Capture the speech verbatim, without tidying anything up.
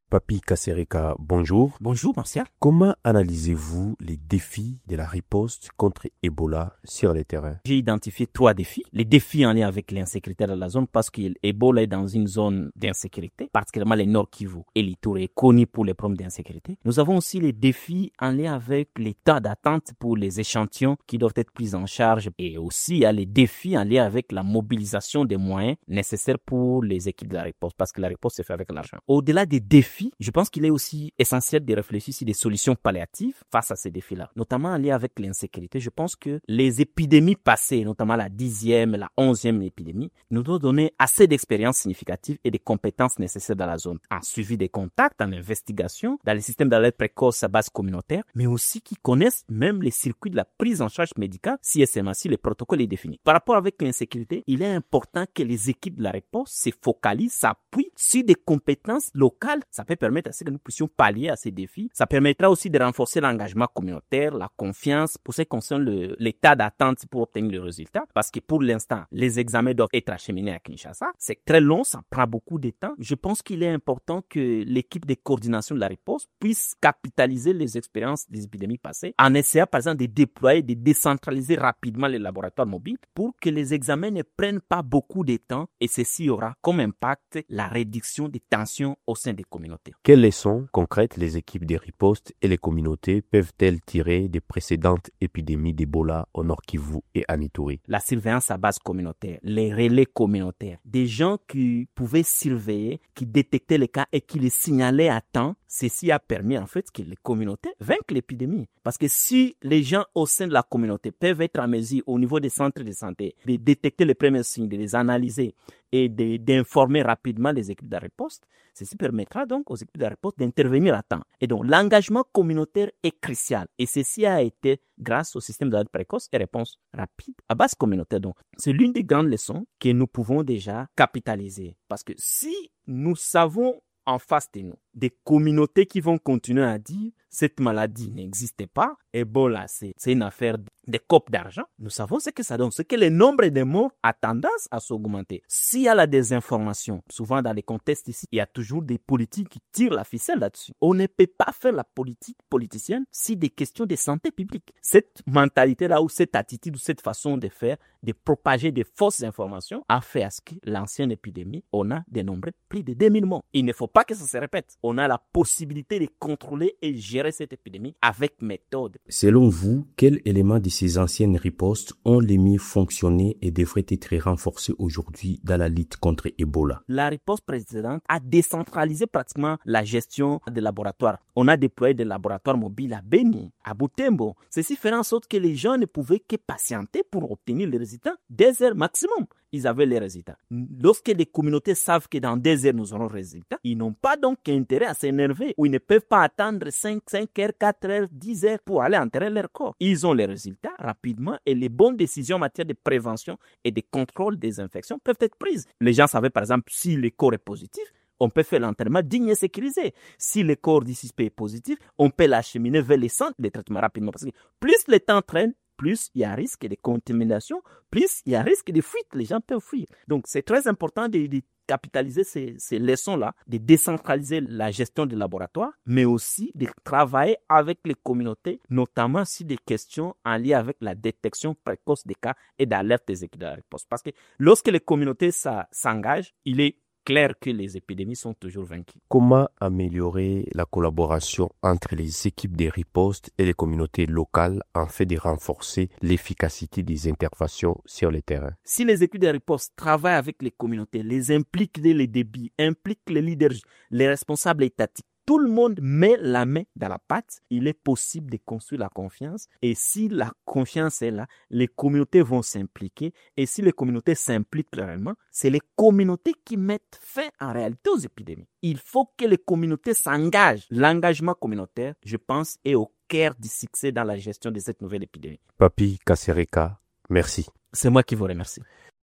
Papi Kasereka, bonjour. Bonjour, Martial. Comment analysez-vous les défis de la riposte contre Ebola sur le terrain? J'ai identifié trois défis. Les défis en lien avec l'insécurité dans la zone parce que l'Ebola est dans une zone d'insécurité, particulièrement le Nord Kivu et l'Ituri est connu pour les problèmes d'insécurité. Nous avons aussi les défis en lien avec l'état d'attente pour les échantillons qui doivent être pris en charge et aussi il y a les défis en lien avec la mobilisation des moyens nécessaires pour les équipes de la riposte parce que la riposte se fait avec l'argent. Au-delà des défis, je pense qu'il est aussi essentiel de réfléchir sur des solutions palliatives face à ces défis-là, notamment en lien avec l'insécurité. Je pense que les épidémies passées, notamment la dixième, la onzième épidémie, nous ont donné assez d'expériences significatives et des compétences nécessaires dans la zone, en suivi des contacts, en investigation, dans les systèmes d'alerte précoce à base communautaire, mais aussi qui connaissent même les circuits de la prise en charge médicale si et seulement si le protocole est défini. Par rapport avec l'insécurité, il est important que les équipes de la riposte se focalisent, s'appuient sur des compétences locales. Ça peut permettre à ce que nous puissions pallier à ces défis. Ça permettra aussi de renforcer l'engagement communautaire, la confiance pour ce qui concerne le, l'état d'attente pour obtenir le résultat. Parce que pour l'instant, les examens doivent être acheminés à Kinshasa. C'est très long, ça prend beaucoup de temps. Je pense qu'il est important que l'équipe de coordination de la riposte puisse capitaliser les expériences des épidémies passées en essayant par exemple de déployer, de décentraliser rapidement les laboratoires mobiles pour que les examens ne prennent pas beaucoup de temps et ceci aura comme impact la réduction des tensions au sein des communautés. Quelles leçons concrètes les équipes de riposte et les communautés peuvent-elles tirer des précédentes épidémies d'Ebola au Nord Kivu et à Ituri? La surveillance à base communautaire, les relais communautaires, des gens qui pouvaient surveiller, qui détectaient les cas et qui les signalaient à temps. Ceci a permis en fait que les communautés vainquent l'épidémie. Parce que si les gens au sein de la communauté peuvent être en mesure au niveau des centres de santé de détecter les premiers signes, de les analyser et de, d'informer rapidement les équipes de la riposte, ceci permettra donc aux équipes de la riposte d'intervenir à temps. Et donc l'engagement communautaire est crucial. Et ceci a été grâce au système d'alerte précoce et réponse rapide à base communautaire. Donc c'est l'une des grandes leçons que nous pouvons déjà capitaliser. Parce que si nous savons en face de nous des communautés qui vont continuer à dire cette maladie n'existe pas, Ebola c'est, c'est une affaire de copes d'argent, nous savons ce que ça donne, c'est que le nombre de morts a tendance à s'augmenter. S'il y a la désinformation, souvent dans les contextes ici, il y a toujours des politiques qui tirent la ficelle là-dessus. On ne peut pas faire la politique politicienne si des questions de santé publique. Cette mentalité-là ou cette attitude ou cette façon de faire, de propager des fausses informations, a fait à ce que l'ancienne épidémie, on a dénombré plus de deux mille morts. Il ne faut pas que ça se répète. On a la possibilité de contrôler et gérer cette épidémie avec méthode. Selon vous, quels éléments de ces anciennes ripostes ont les mieux fonctionné et devraient être renforcés aujourd'hui dans la lutte contre Ebola? La riposte précédente a décentralisé pratiquement la gestion des laboratoires. On a déployé des laboratoires mobiles à Beni, à Butembo. Ceci fait en sorte que les gens ne pouvaient que patienter pour obtenir les résultats. Des heures maximum, ils avaient les résultats. Lorsque les communautés savent que dans des heures nous aurons les résultats, ils n'ont pas donc intérêt à s'énerver ou ils ne peuvent pas attendre cinq, cinq heures, quatre heures, dix heures pour aller enterrer leur corps. Ils ont les résultats rapidement et les bonnes décisions en matière de prévention et de contrôle des infections peuvent être prises. Les gens savaient par exemple si le corps est positif, on peut faire l'enterrement digne et sécurisé. Si le corps suspect est positif, on peut l'acheminer vers les centres de traitement rapidement. Parce que plus le temps traîne, plus il y a risque de contamination, plus il y a risque de fuite. Les gens peuvent fuir. Donc, c'est très important de, de capitaliser ces, ces leçons-là, de décentraliser la gestion des laboratoires, mais aussi de travailler avec les communautés, notamment sur des questions en lien avec la détection précoce des cas et d'alerte des équipes de la riposte. Parce que lorsque les communautés ça, s'engagent, il est clair que les épidémies sont toujours vaincues. Comment améliorer la collaboration entre les équipes de riposte et les communautés locales afin de renforcer l'efficacité des interventions sur le terrain? Si les équipes de riposte travaillent avec les communautés, les impliquent dès les débuts, impliquent les leaders, les responsables étatiques, tout le monde met la main dans la pâte, il est possible de construire la confiance. Et si la confiance est là, les communautés vont s'impliquer. Et si les communautés s'impliquent réellement, c'est les communautés qui mettent fin en réalité aux épidémies. Il faut que les communautés s'engagent. L'engagement communautaire, je pense, est au cœur du succès dans la gestion de cette nouvelle épidémie. Papi Kasereka, merci. C'est moi qui vous remercie.